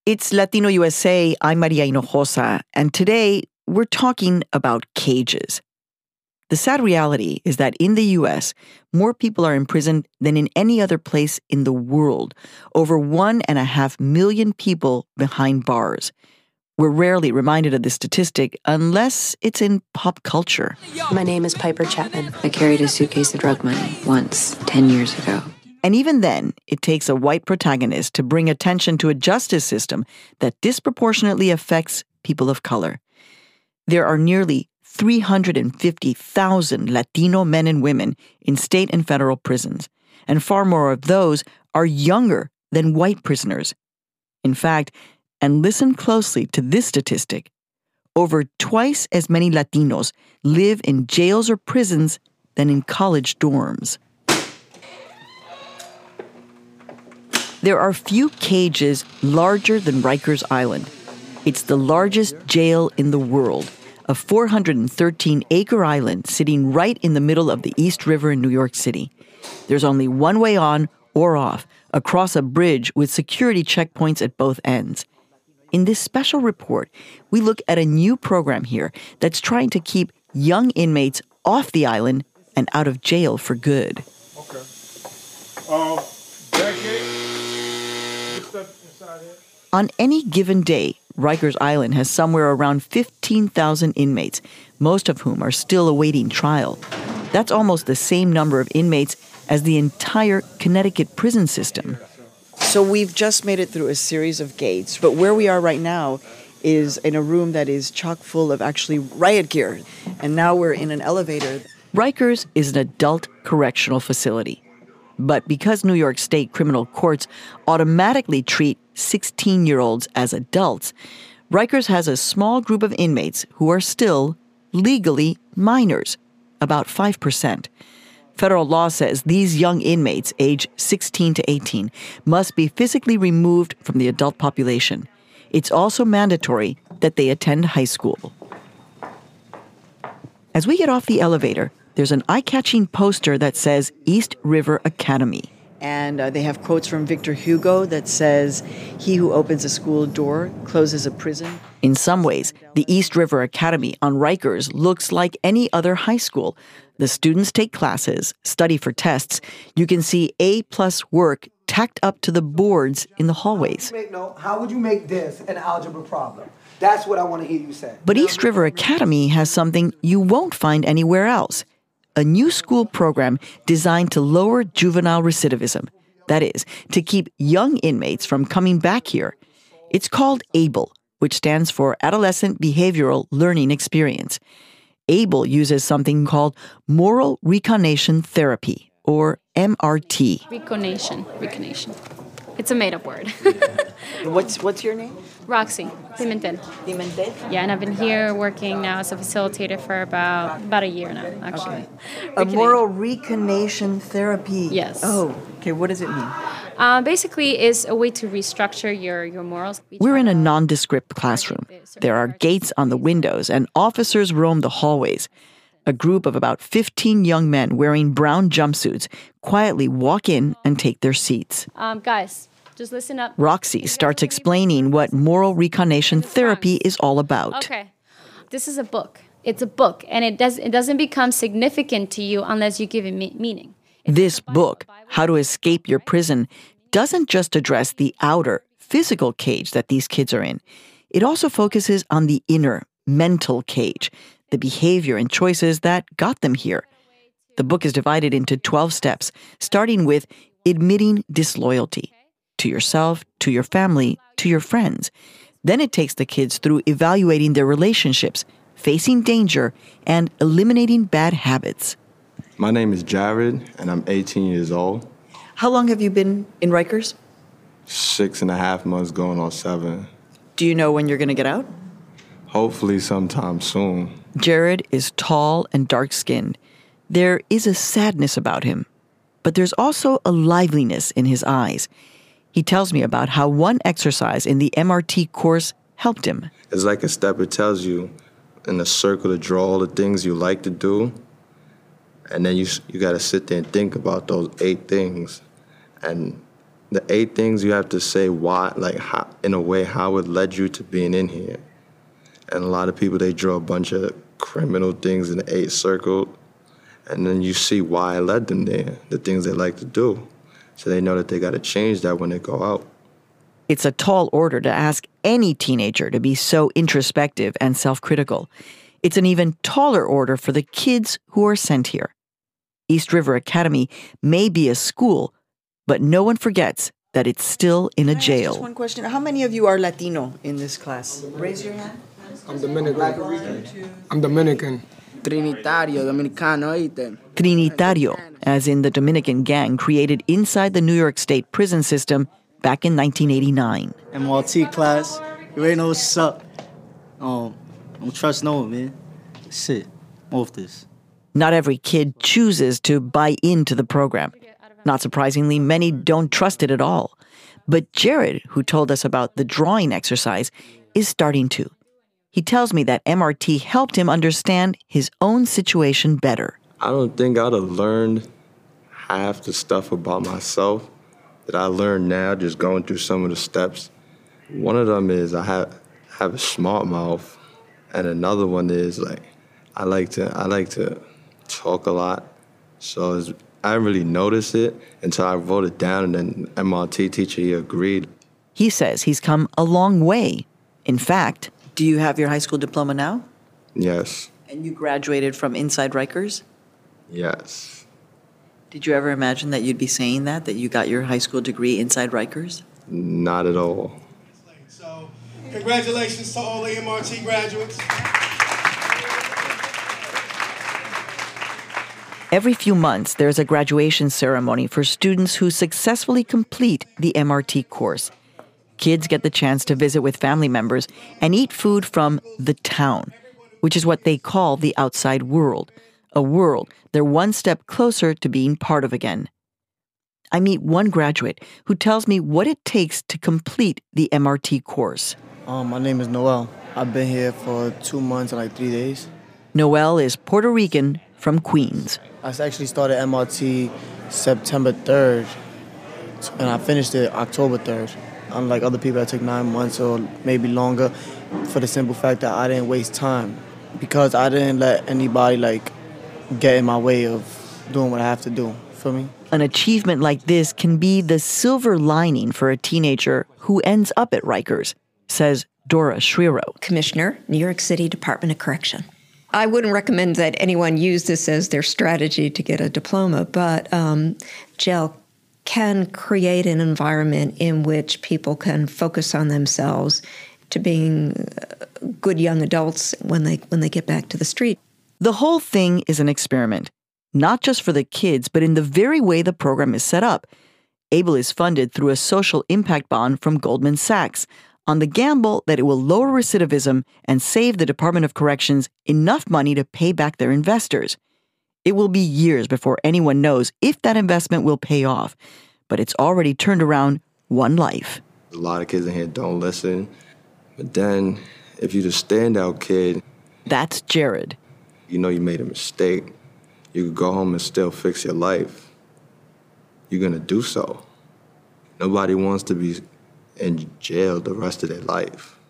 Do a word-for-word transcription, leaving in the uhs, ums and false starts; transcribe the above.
It's Latino U S A. I'm Maria Hinojosa, and today we're talking about cages. The sad reality is that in the U S, more people are imprisoned than in any other place in the world. Over one and a half million people behind bars. We're rarely reminded of this statistic unless it's in pop culture. My name is Piper Chapman. I carried a suitcase of drug money once, ten years ago. And even then, it takes a white protagonist to bring attention to a justice system that disproportionately affects people of color. There are nearly three hundred fifty thousand Latino men and women in state and federal prisons, and far more of those are younger than white prisoners. In fact, and listen closely to this statistic, over twice as many Latinos live in jails or prisons than in college dorms. There are few cages larger than Rikers Island. It's the largest jail in the world, a four hundred thirteen acre island sitting right in the middle of the East River in New York City. There's only one way on or off, across a bridge with security checkpoints at both ends. In this special report, we look at a new program here that's trying to keep young inmates off the island and out of jail for good. Okay. Um, that gate. On any given day, Rikers Island has somewhere around fifteen thousand inmates, most of whom are still awaiting trial. That's almost the same number of inmates as the entire Connecticut prison system. So we've just made it through a series of gates, but where we are right now is in a room that is chock full of actually riot gear, and now we're in an elevator. Rikers is an adult correctional facility. But because New York State criminal courts automatically treat sixteen-year-olds as adults, Rikers has a small group of inmates who are still legally minors, about five percent. Federal law says these young inmates, age sixteen to eighteen, must be physically removed from the adult population. It's also mandatory that they attend high school. As we get off the elevator, there's an eye-catching poster that says East River Academy. And uh, they have quotes from Victor Hugo that says, "He who opens a school door closes a prison." In some ways, the East River Academy on Rikers looks like any other high school. The students take classes, study for tests. You can see A-plus work tacked up to the boards in the hallways. How would you make, no, how would you make this an algebra problem? That's what I want to hear you say. But East River Academy has something you won't find anywhere else. A new school program designed to lower juvenile recidivism. That is, to keep young inmates from coming back here. It's called ABLE, which stands for Adolescent Behavioral Learning Experience. ABLE uses something called Moral Reconation Therapy, or M R T. Reconation, reconation. It's a made-up word. What's what's your name? Roxy Pimentel. Pimentel? Yeah, and I've been here working now as a facilitator for about about a year now, actually. Okay. A moral reconation therapy. Yes. Oh, okay. What does it mean? Uh, basically, it's a way to restructure your, your morals. We're in a nondescript classroom. There are gates on the windows, and officers roam the hallways. A group of about fifteen young men wearing brown jumpsuits quietly walk in and take their seats. Um, guys, just listen up. Roxy starts explaining what moral reconation therapy is all about. Okay. This is a book. It's a book, and it, does, it doesn't become significant to you unless you give it me- meaning. This book, How to Escape Your Prison, doesn't just address the outer, physical cage that these kids are in. It also focuses on the inner, mental cage, the behavior and choices that got them here. The book is divided into twelve steps, starting with admitting disloyalty to yourself, to your family, to your friends. Then it takes the kids through evaluating their relationships, facing danger, and eliminating bad habits. My name is Jared, and I'm eighteen years old. How long have you been in Rikers? Six and a half months going on seven. Do you know when you're going to get out? Hopefully sometime soon. Jared is tall and dark-skinned. There is a sadness about him, but there's also a liveliness in his eyes. He tells me about how one exercise in the M R T course helped him. It's like a step. It tells you in a circle to draw all the things you like to do, and then you you got to sit there and think about those eight things. And the eight things you have to say why, like how, in a way, how it led you to being in here. And a lot of people, they draw a bunch of criminal things in the eight circle, and then you see why it led them there, the things they like to do. So they know that they got to change that when they go out. It's a tall order to ask any teenager to be so introspective and self-critical. It's an even taller order for the kids who are sent here. East River Academy may be a school, but no one forgets that it's still in a jail. Just one question. How many of you are Latino in this class? Raise your hand. I'm Dominican. I'm Dominican. Trinitario, Dominicano, oíste. Trinitario, as in the Dominican gang created inside the New York State prison system back in nineteen eighty-nine. M R T class, you ain't know what's up. Um, don't trust no one, man. Shit, off this. Not every kid chooses to buy into the program. Not surprisingly, many don't trust it at all. But Jared, who told us about the drawing exercise, is starting to. He tells me that M R T helped him understand his own situation better. I don't think I'd have learned half the stuff about myself that I learned now just going through some of the steps. One of them is I have have a smart mouth, and another one is like I like to I like to talk a lot. So it's, I didn't really notice it until I wrote it down, and then M R T teacher, he agreed. He says he's come a long way. In fact, do you have your high school diploma now? Yes. And you graduated from Inside Rikers? Yes. Did you ever imagine that you'd be saying that, that you got your high school degree inside Rikers? Not at all. So, congratulations to all the M R T graduates. Every few months, there's a graduation ceremony for students who successfully complete the M R T course. Kids get the chance to visit with family members and eat food from the town, which is what they call the outside world, a world they're one step closer to being part of again. I meet one graduate who tells me what it takes to complete the M R T course. Um, my name is Noel. I've been here for two months and like three days. Noel is Puerto Rican from Queens. I actually started M R T September third, and I finished it October third. Unlike other people that took nine months or maybe longer, for the simple fact that I didn't waste time because I didn't let anybody like get in my way of doing what I have to do. Feel me? An achievement like this can be the silver lining for a teenager who ends up at Rikers, says Dora Shriro, Commissioner, New York City Department of Correction. I wouldn't recommend that anyone use this as their strategy to get a diploma, but um, jail can create an environment in which people can focus on themselves to being good young adults when they when they get back to the street. The whole thing is an experiment, not just for the kids, but in the very way the program is set up. ABLE is funded through a social impact bond from Goldman Sachs on the gamble that it will lower recidivism and save the Department of Corrections enough money to pay back their investors. It will be years before anyone knows if that investment will pay off, but it's already turned around one life. A lot of kids in here don't listen, but then if you're the standout kid, that's Jared. You know you made a mistake. You could go home and still fix your life. You're gonna do so. Nobody wants to be in jail the rest of their life.